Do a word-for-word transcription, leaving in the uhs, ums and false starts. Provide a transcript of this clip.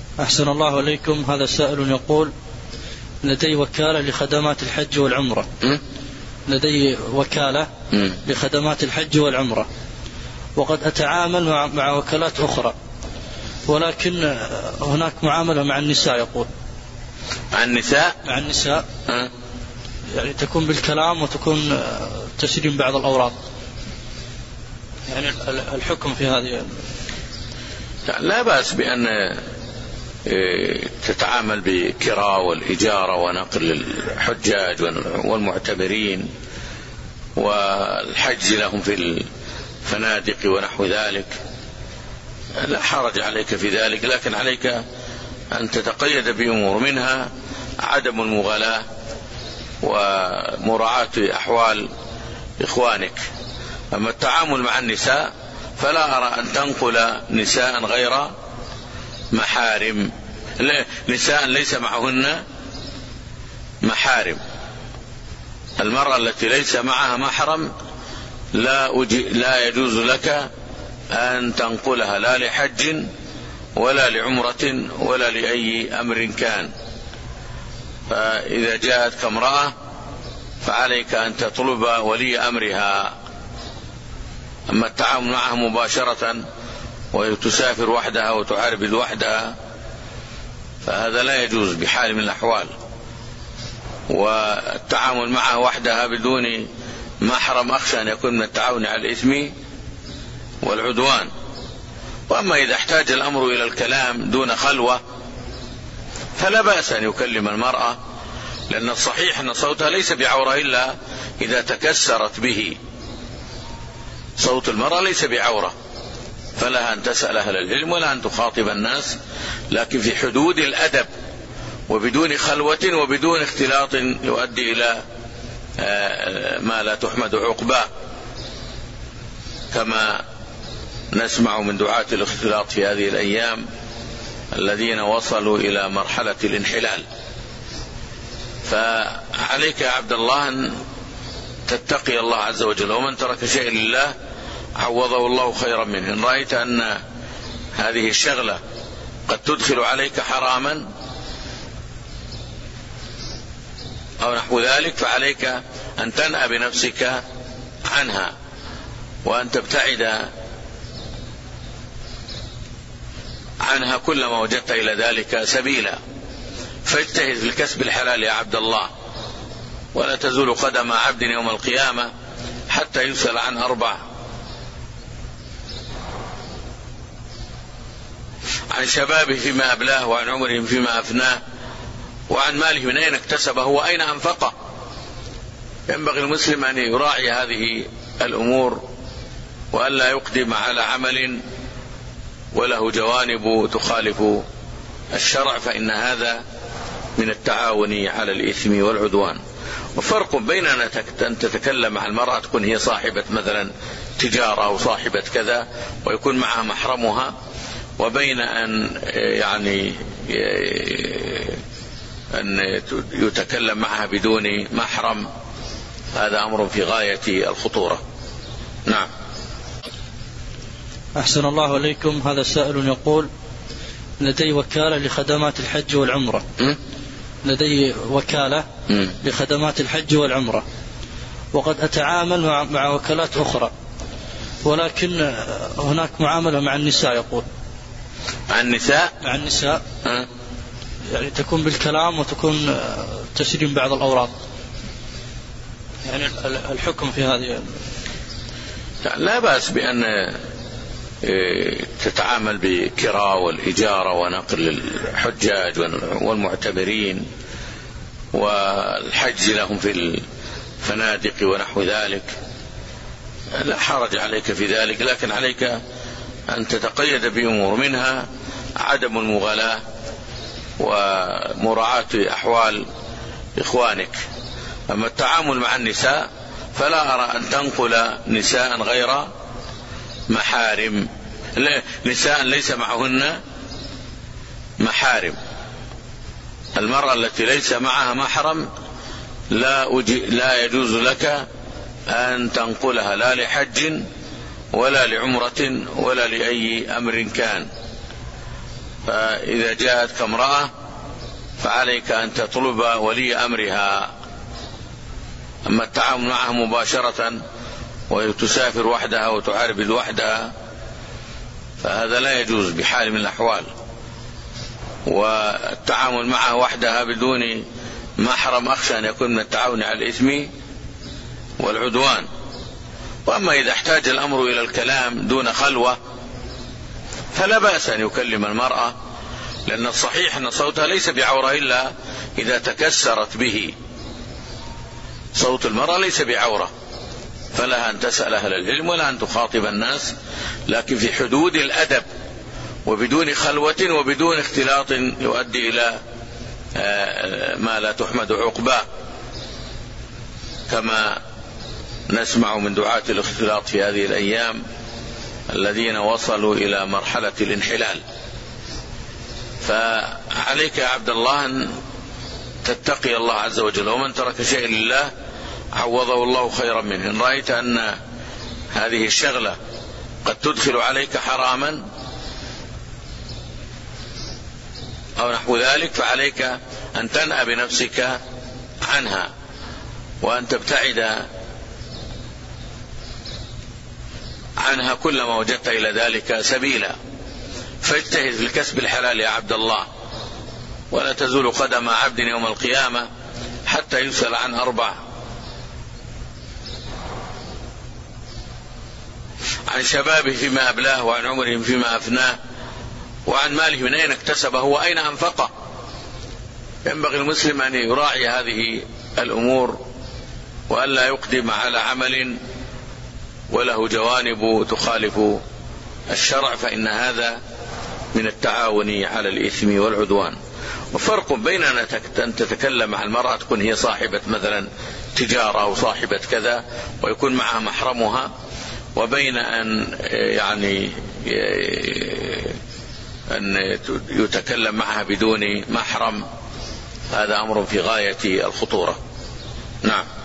أحسن الله إليكم. هذا سائل يقول: لدي وكالة لخدمات الحج والعمرة م? لدي وكالة م? لخدمات الحج والعمرة، وقد أتعامل مع, مع وكالات أخرى، ولكن هناك معاملة مع النساء. يقول مع النساء مع النساء م? يعني تكون بالكلام وتكون تسليم بعض الأوراق، يعني الحكم في هذه. لا بأس بأن تتعامل بكراء والإجارة ونقل الحجاج والمعتمرين والحج لهم في الفنادق ونحو ذلك، لا حرج عليك في ذلك، لكن عليك أن تتقيد بأمور منها عدم المغالاة ومراعاة أحوال إخوانك. أما التعامل مع النساء فلا أرى أن تنقل نساء غير محارم، نساء ليس معهن محارم. المرأة التي ليس معها محرم لا, لا يجوز لك أن تنقلها لا لحج ولا لعمرة ولا لأي أمر كان. فإذا جاءتك امرأة فعليك أن تطلب ولي أمرها. أما التعامل معها مباشرة وتسافر وحدها وتعربد وحدها فهذا لا يجوز بحال من الأحوال، والتعامل معها وحدها بدون محرم أخشى أن يكون من التعاون على الإثم والعدوان. وأما إذا احتاج الأمر إلى الكلام دون خلوة فلا بأس أن يكلم المرأة، لأن الصحيح أن صوتها ليس بعورة إلا إذا تكسرت به. صوت المرأة ليس بعورة، فلها أن تسأل أهل العلم ولا أن تخاطب الناس، لكن في حدود الأدب وبدون خلوة وبدون اختلاط يؤدي إلى ما لا تحمد عقباه، كما نسمع من دعاة الاختلاط في هذه الأيام الذين وصلوا إلى مرحلة الانحلال. فعليك يا عبد الله أن تتقي الله عز وجل، ومن ترك شيء لله عوضه الله خيرا منه. إن رأيت أن هذه الشغلة قد تدخل عليك حراما أو نحو ذلك فعليك أن تنأى بنفسك عنها وأن تبتعد عنها كلما وجدت إلى ذلك سبيلا. فاجتهد في الكسب الحلال يا عبد الله، ولا تزول قدم عبد يوم القيامة حتى يسأل عن أربع: عن شبابه فيما أبلاه، وعن عمره فيما أفناه، وعن ماله من أين اكتسبه وأين أنفقه. ينبغي المسلم أن يراعي هذه الأمور وألا يقدم على عمل وله جوانب تخالف الشرع، فإن هذا من التعاون على الإثم والعدوان. وفرق بين أن تتكلم مع المرأة تكون هي صاحبة مثلا تجارة أو صاحبة كذا ويكون معها محرمها، وبين أن يعني أن يتكلم معها بدون محرم، هذا أمر في غاية الخطورة. نعم. أحسن الله إليكم. هذا سائل يقول: لدي وكالة لخدمات الحج والعمرة م? لدي وكالة م? لخدمات الحج والعمرة، وقد أتعامل مع, مع وكالات أخرى، ولكن هناك معاملة مع النساء. يقول مع النساء مع النساء م? يعني تكون بالكلام وتكون تسليم بعض الأوراق، يعني الحكم في هذه. لا بأس بأن تتعامل بكراء والإجارة ونقل الحجاج والمعتمرين والحج لهم في الفنادق ونحو ذلك، لا حرج عليك في ذلك، لكن عليك أن تتقيد بأمور منها عدم المغالاة ومراعاة أحوال إخوانك. أما التعامل مع النساء فلا أرى أن تنقل نساء غير محارم، نساء ليس معهن محارم. المرأة التي ليس معها محرم لا, لا يجوز لك أن تنقلها لا لحج ولا لعمرة ولا لأي أمر كان. فإذا جاءتك امرأة فعليك أن تطلب ولي أمرها. أما التعامل معها مباشرة وتسافر وحدها وتعربد وحدها فهذا لا يجوز بحال من الأحوال. والتعامل معها وحدها بدون محرم أخشى أن يكون من التعاون على الإثم والعدوان. وأما إذا احتاج الأمر إلى الكلام دون خلوة فلا بأس أن يكلم المرأة، لأن الصحيح أن صوتها ليس بعورة إلا إذا تكسرت به. صوت المرأة ليس بعورة، فلها أن تسأل أهل العلم ولا أن تخاطب الناس، لكن في حدود الأدب وبدون خلوة وبدون اختلاط يؤدي إلى ما لا تحمد عقباه، كما نسمع من دعاة الاختلاط في هذه الأيام الذين وصلوا إلى مرحلة الانحلال. فعليك يا عبد الله أن تتقي الله عز وجل، ومن ترك شيئا لله عوضه الله خيرا منه. إن رأيت أن هذه الشغلة قد تدخل عليك حراما أو نحو ذلك فعليك أن تنأى بنفسك عنها وأن تبتعد عنها كلما وجدت إلى ذلك سبيلا. فاجتهد في الكسب الحلال يا عبد الله، ولا تزول قدم عبد يوم القيامة حتى يسأل عن أربع: عن شبابه فيما أبلاه، وعن عمره فيما أفناه، وعن ماله من أين اكتسبه وأين أنفقه. ينبغي المسلم أن يراعي هذه الأمور وألا يقدم على عمل وله جوانب تخالف الشرع، فإن هذا من التعاون على الإثم والعدوان. وفرق بين أن تتكلم مع المرأة تكون هي صاحبة مثلا تجارة أو صاحبة كذا ويكون معها محرمها، وبين أن يعني أن يتكلم معها بدون محرم، هذا أمر في غاية الخطورة. نعم.